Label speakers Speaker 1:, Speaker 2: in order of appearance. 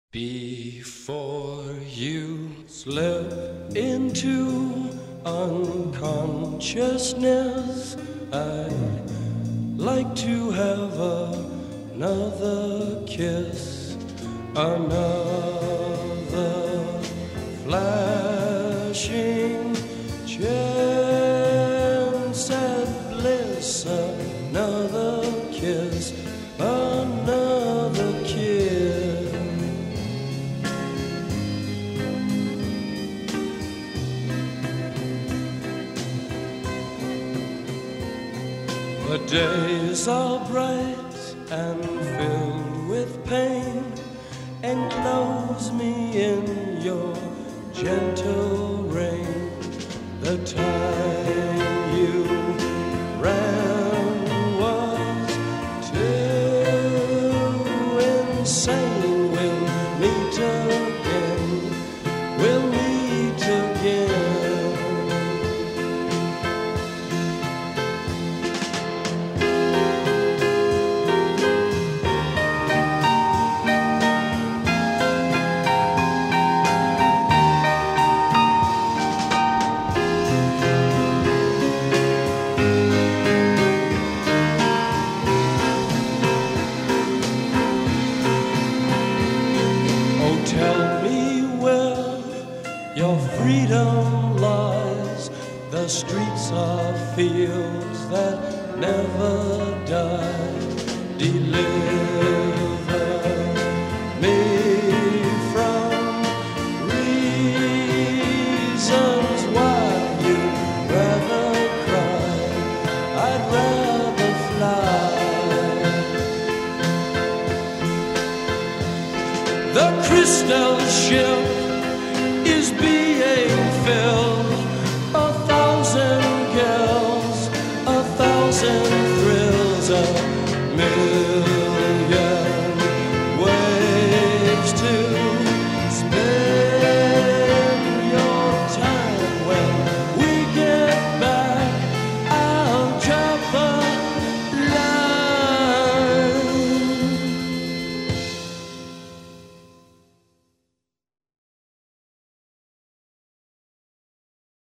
Speaker 1: Before you slip into unconsciousness, I'd like to have another kiss, another flashing chance at bliss, another kiss, another kiss. The days are bright and filled with pain. Enclose me in your gentle rain. The time you ran was too insane. We'll meet again. We'll meet again. Tell me where your freedom lies. The streets are fields that never die. Deliver me from reasons why you'd rather cry. I'd rather fly. The crystal ship is being filled. 1,000 girls, 1,000